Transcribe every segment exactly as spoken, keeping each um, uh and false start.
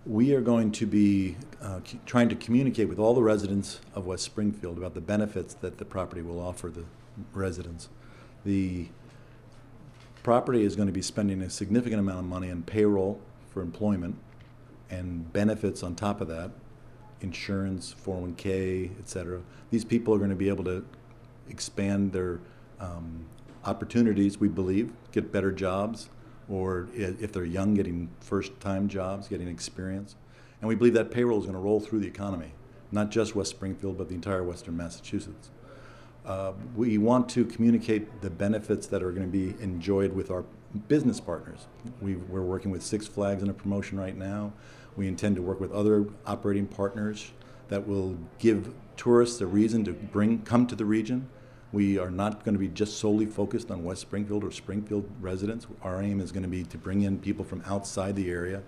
We are going to be uh, c- trying to communicate with all the residents of West Springfield about the benefits that the property will offer the residents. The property is going to be spending a significant amount of money on payroll for employment and benefits on top of that, insurance, four oh one K, et cetera. These people are going to be able to expand their um, opportunities, we believe, get better jobs, or i- if they're young, getting first-time jobs, getting experience. And we believe that payroll is going to roll through the economy, not just West Springfield, but the entire Western Massachusetts. Uh, we want to communicate the benefits that are going to be enjoyed with our business partners. We, we're working with Six Flags in a promotion right now. We intend to work with other operating partners that will give tourists a reason to bring come to the region. We are not going to be just solely focused on West Springfield or Springfield residents. Our aim is going to be to bring in people from outside the area.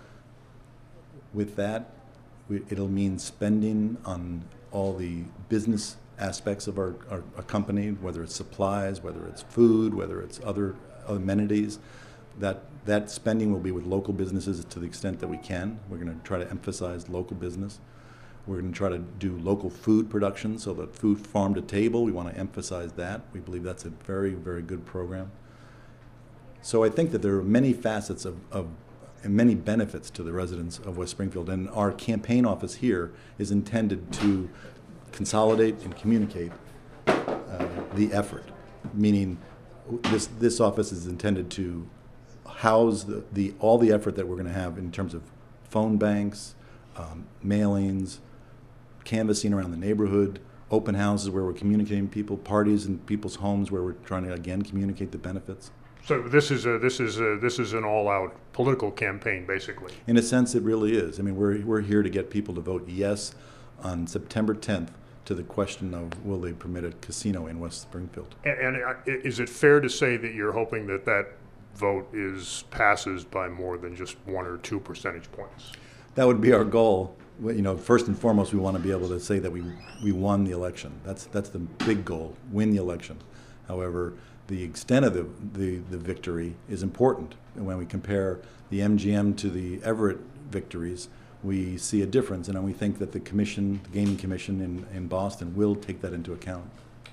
With that, we, it'll mean spending on all the business aspects of our, our, our company, whether it's supplies, whether it's food, whether it's other amenities. That, that spending will be with local businesses to the extent that we can. We're going to try to emphasize local business. We're going to try to do local food production, so that food farm to table, we want to emphasize that. We believe that's a very, very good program. So I think that there are many facets of, of and many benefits to the residents of West Springfield, and our campaign office here is intended to consolidate and communicate uh, the effort, meaning this, this office is intended to house the, the, all the effort that we're going to have in terms of phone banks, um, mailings, canvassing around the neighborhood, open houses where we're communicating with people, parties in people's homes where we're trying to, again, communicate the benefits. So this is a, this is a, this is an all-out political campaign, basically. In a sense, it really is. I mean, we're, we're here to get people to vote yes on September tenth to the question of will they permit a casino in West Springfield. And, and uh, is it fair to say that you're hoping that that vote is passes by more than just one or two percentage points? That would be our goal. You know, first and foremost, we want to be able to say that we we won the election. That's that's the big goal: win the election. However, the extent of the the, the victory is important. And when we compare the M G M to the Everett victories, we see a difference, and we think that the commission, the Gaming Commission in, in Boston, will take that into account.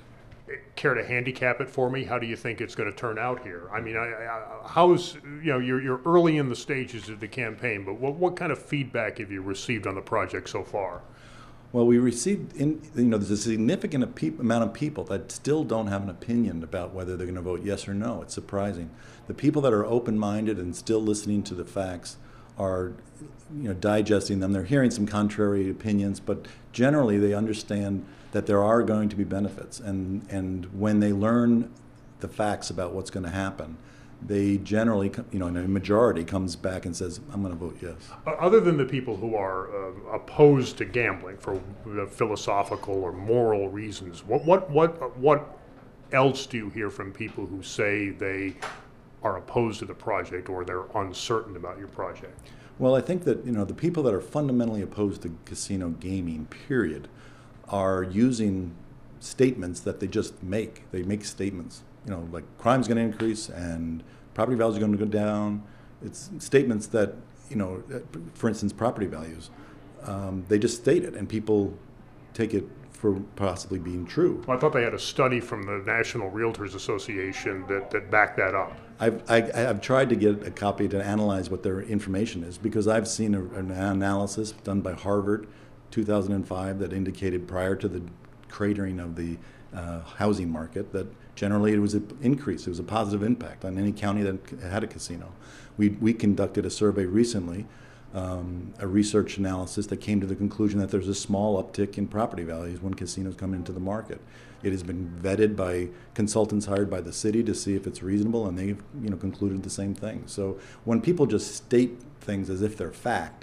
Care to handicap it for me? How do you think it's going to turn out here? I mean, I, I, how's, you know, you're, you're early in the stages of the campaign, but what, what kind of feedback have you received on the project so far? Well, we received, in, you know, there's a significant pe- amount of people that still don't have an opinion about whether they're going to vote yes or no. It's surprising. The people that are open-minded and still listening to the facts are, you know, digesting them. They're hearing some contrary opinions, but generally they understand that there are going to be benefits. And, and when they learn the facts about what's going to happen, they generally, you know, in a majority comes back and says, I'm going to vote yes. Other than the people who are uh, opposed to gambling for uh, philosophical or moral reasons, what, what, what, what else do you hear from people who say they are opposed to the project or they're uncertain about your project? Well, I think that, you know, the people that are fundamentally opposed to casino gaming, period, are using statements that they just make. They make statements, you know, like crime's going to increase and property values are going to go down. It's statements that, you know, for instance, property values, um, they just state it, and people take it for possibly being true. Well, I thought they had a study from the National Realtors Association that, that backed that up. I've, I, I've tried to get a copy to analyze what their information is, because I've seen a, an analysis done by Harvard, two thousand five, that indicated prior to the cratering of the uh, housing market that generally it was an increase. It was a positive impact on any county that had a casino. We, we conducted a survey recently, um, a research analysis that came to the conclusion that there's a small uptick in property values when casinos come into the market. It has been vetted by consultants hired by the city to see if it's reasonable, and they've, you know, concluded the same thing. So when people just state things as if they're fact,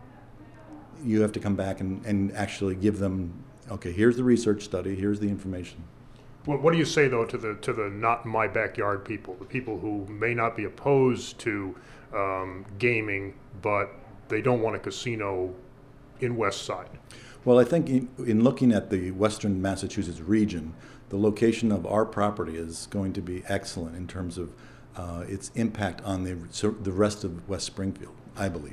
you have to come back and, and actually give them, okay, here's the research study, here's the information. What, what do you say, though, to the to the not in my backyard people, the people who may not be opposed to um, gaming, but they don't want a casino in West Side? Well, I think in, in looking at the Western Massachusetts region, the location of our property is going to be excellent in terms of uh, its impact on the, so the rest of West Springfield, I believe.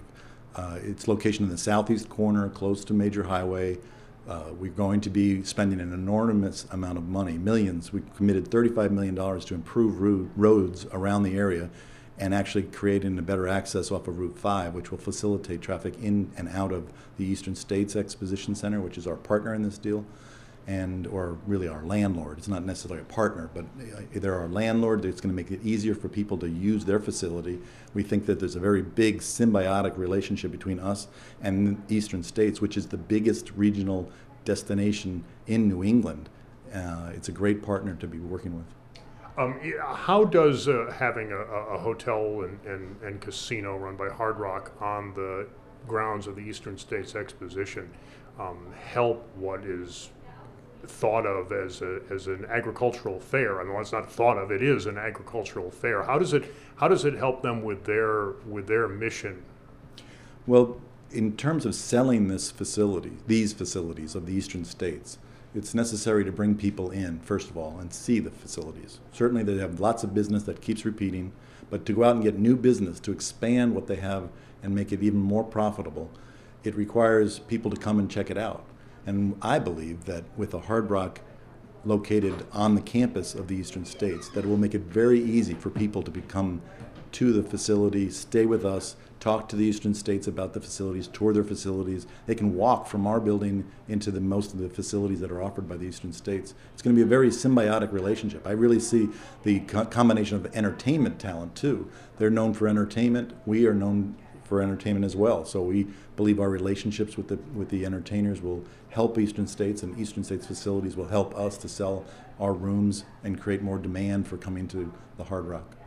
Uh, its location in the southeast corner, close to major highway. Uh, we're going to be spending an enormous amount of money, millions. We committed thirty-five million dollars to improve ro- roads around the area and actually creating a better access off of Route five, which will facilitate traffic in and out of the Eastern States Exposition Center, which is our partner in this deal, and or really our landlord. It's not necessarily a partner, but they're our landlord. It's going to make it easier for people to use their facility. We think that there's a very big symbiotic relationship between us and Eastern States, which is the biggest regional destination in New England. Uh, it's a great partner to be working with. Um, yeah, how does uh, having a, a hotel and, and, and casino run by Hard Rock on the grounds of the Eastern States Exposition um, help what is thought of as a, as an agricultural fair? I mean, well, it's not thought of; it is an agricultural fair. How does it how does it help them with their with their mission? Well, in terms of selling this facility, these facilities of the Eastern States, it's necessary to bring people in, first of all, and see the facilities. Certainly they have lots of business that keeps repeating, but to go out and get new business, to expand what they have and make it even more profitable, it requires people to come and check it out. And I believe that with a Hard Rock located on the campus of the Eastern States, that it will make it very easy for people to become to the facility, stay with us, talk to the Eastern States about the facilities, tour their facilities. They can walk from our building into the most of the facilities that are offered by the Eastern States. It's going to be a very symbiotic relationship. I really see the co- combination of entertainment talent too. They're known for entertainment. We are known for entertainment as well. So we believe our relationships with the with the entertainers will help Eastern States, and Eastern States facilities will help us to sell our rooms and create more demand for coming to the Hard Rock.